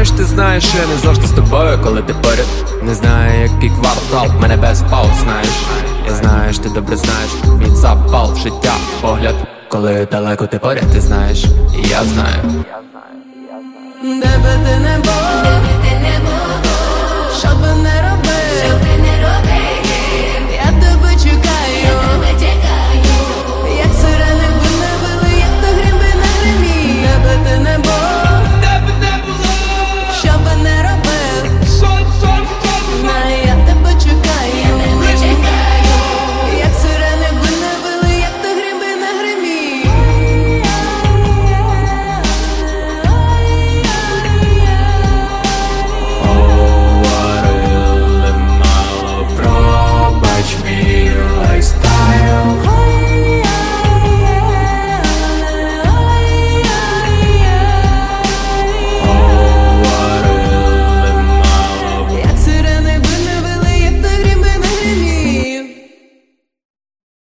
знаєш, я не завжди з тобою, коли ти поряд. Не знаю, який квартал, мене без пауз, знаєш. Я знаю, ти добре знаєш мій запал в життя, погляд. Коли далеко ти поряд, ти знаєш, і я знаю. Де би ти не був, що би не робив,